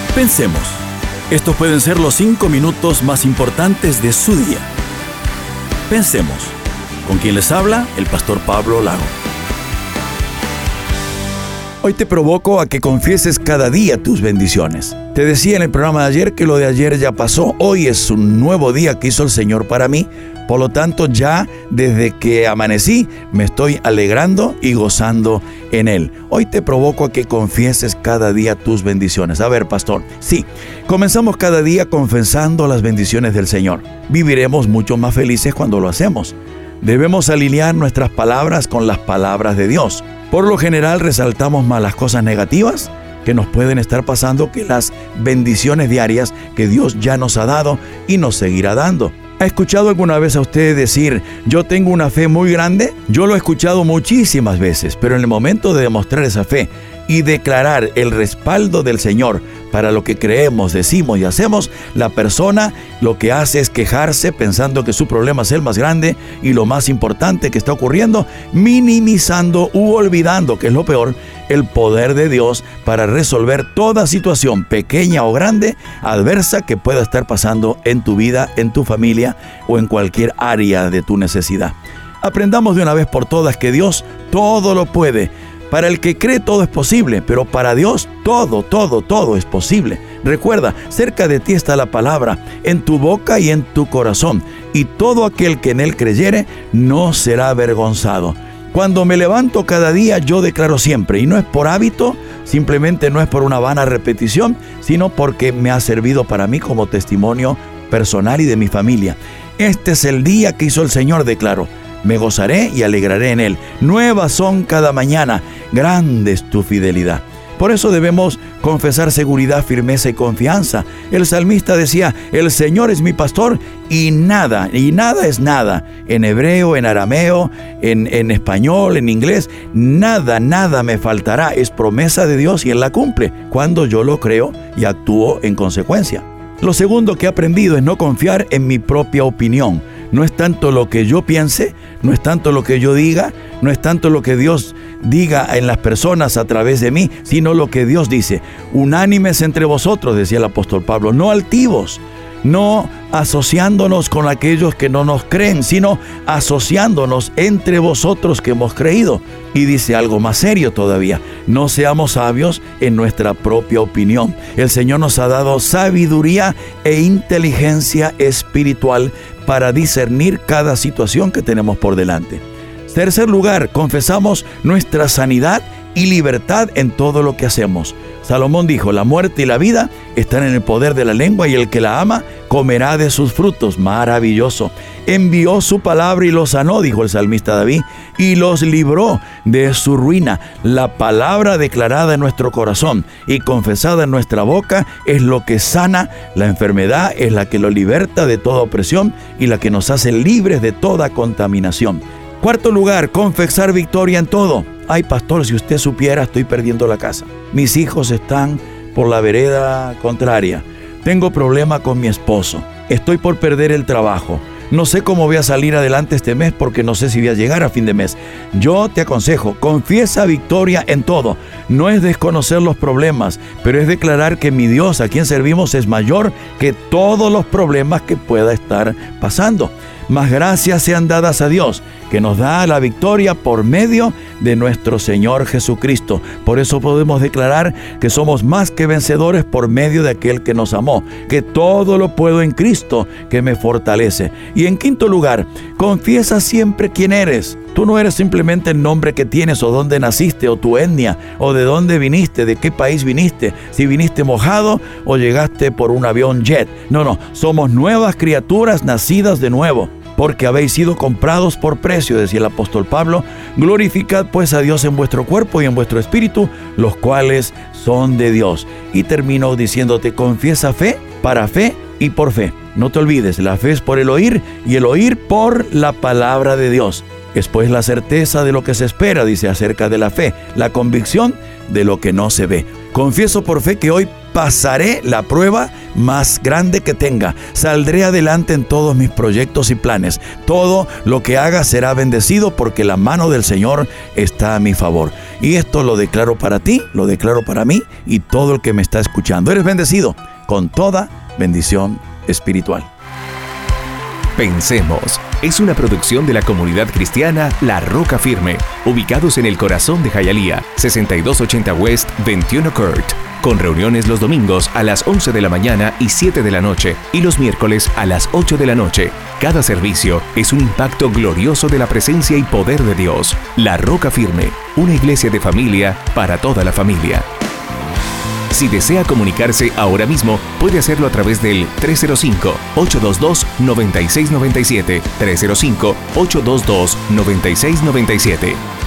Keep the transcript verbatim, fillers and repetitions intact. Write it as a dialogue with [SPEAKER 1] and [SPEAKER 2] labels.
[SPEAKER 1] Pensemos, estos pueden ser los cinco minutos más importantes de su día. Pensemos, con quien les habla, el pastor Pablo Lago. Hoy te provoco a que confieses cada día tus bendiciones. Te decía en el programa de ayer que lo de ayer ya pasó. Hoy es un nuevo día que hizo el Señor para mí. Por lo tanto, ya desde que amanecí, me estoy alegrando y gozando en Él. Hoy te provoco a que confieses cada día tus bendiciones. A ver, pastor, sí, comenzamos cada día confesando las bendiciones del Señor. Viviremos mucho más felices cuando lo hacemos. Debemos alinear nuestras palabras con las palabras de Dios. Por lo general resaltamos más las cosas negativas que nos pueden estar pasando que las bendiciones diarias que Dios ya nos ha dado y nos seguirá dando. ¿Ha escuchado alguna vez a usted decir, yo tengo una fe muy grande? Yo lo he escuchado muchísimas veces, pero en el momento de demostrar esa fe y declarar el respaldo del Señor para lo que creemos, decimos y hacemos, la persona lo que hace es quejarse pensando que su problema es el más grande y lo más importante que está ocurriendo, minimizando u olvidando, que es lo peor, el poder de Dios para resolver toda situación pequeña o grande, adversa que pueda estar pasando en tu vida, en tu familia o en cualquier área de tu necesidad. Aprendamos de una vez por todas que Dios todo lo puede. Para el que cree todo es posible, pero para Dios todo, todo, todo es posible. Recuerda, cerca de ti está la palabra, en tu boca y en tu corazón, y todo aquel que en él creyere no será avergonzado. Cuando me levanto cada día, yo declaro siempre, y no es por hábito, simplemente no es por una vana repetición, sino porque me ha servido para mí como testimonio personal y de mi familia. Este es el día que hizo el Señor, declaro. Me gozaré y alegraré en él. Nuevas son cada mañana, grande es tu fidelidad. Por eso debemos confesar seguridad, firmeza y confianza. El salmista decía, el Señor es mi pastor y nada, y nada es nada. En hebreo, en arameo, en, en español, en inglés, nada, nada me faltará. Es promesa de Dios y Él la cumple cuando yo lo creo y actúo en consecuencia. Lo segundo que he aprendido es no confiar en mi propia opinión. No es tanto lo que yo piense, no es tanto lo que yo diga, no es tanto lo que Dios diga en las personas a través de mí, sino lo que Dios dice. Unánimes entre vosotros, decía el apóstol Pablo, no altivos, no asociándonos con aquellos que no nos creen, sino asociándonos entre vosotros que hemos creído. Y dice algo más serio todavía, no seamos sabios en nuestra propia opinión. El Señor nos ha dado sabiduría e inteligencia espiritual para discernir cada situación que tenemos por delante. Tercer lugar, confesamos nuestra sanidad y libertad en todo lo que hacemos. Salomón dijo, la muerte y la vida están en el poder de la lengua y el que la ama comerá de sus frutos. Maravilloso. Envió su palabra y los sanó, dijo el salmista David, y los libró de su ruina. La palabra declarada en nuestro corazón y confesada en nuestra boca es lo que sana la enfermedad, es la que lo liberta de toda opresión y la que nos hace libres de toda contaminación. Cuarto lugar, confesar victoria en todo. Ay, pastor, si usted supiera, estoy perdiendo la casa. Mis hijos están por la vereda contraria. Tengo problema con mi esposo. Estoy por perder el trabajo. No sé cómo voy a salir adelante este mes porque no sé si voy a llegar a fin de mes. Yo te aconsejo, confiesa victoria en todo. No es desconocer los problemas, pero es declarar que mi Dios, a quien servimos, es mayor que todos los problemas que pueda estar pasando. Más gracias sean dadas a Dios, que nos da la victoria por medio de nuestro Señor Jesucristo. Por eso podemos declarar que somos más que vencedores por medio de aquel que nos amó, que todo lo puedo en Cristo que me fortalece. Y en quinto lugar, confiesa siempre quién eres. Tú no eres simplemente el nombre que tienes o dónde naciste o tu etnia o de dónde viniste, de qué país viniste, si viniste mojado o llegaste por un avión jet. No, no, somos nuevas criaturas nacidas de nuevo. Porque habéis sido comprados por precio, decía el apóstol Pablo. Glorificad pues a Dios en vuestro cuerpo y en vuestro espíritu, los cuales son de Dios. Y termino diciéndote, confiesa fe para fe y por fe. No te olvides, la fe es por el oír y el oír por la palabra de Dios. Es pues la certeza de lo que se espera, dice acerca de la fe, la convicción de lo que no se ve. Confieso por fe que hoy pasaré la prueba más grande que tenga. Saldré adelante en todos mis proyectos y planes. Todo lo que haga será bendecido porque la mano del Señor está a mi favor. Y esto lo declaro para ti, lo declaro para mí y todo el que me está escuchando. Eres bendecido con toda bendición espiritual.
[SPEAKER 2] Pensemos es una producción de la comunidad cristiana La Roca Firme, ubicados en el corazón de Hialeah, sesenta y dos ochenta West veintiuno Court, con reuniones los domingos a las once de la mañana y siete de la noche y los miércoles a las ocho de la noche. Cada servicio es un impacto glorioso de la presencia y poder de Dios. La Roca Firme, una iglesia de familia para toda la familia. Si desea comunicarse ahora mismo, puede hacerlo a través del tres cero cinco, ocho dos dos, nueve seis nueve siete, tres cero cinco, ocho dos dos, nueve seis nueve siete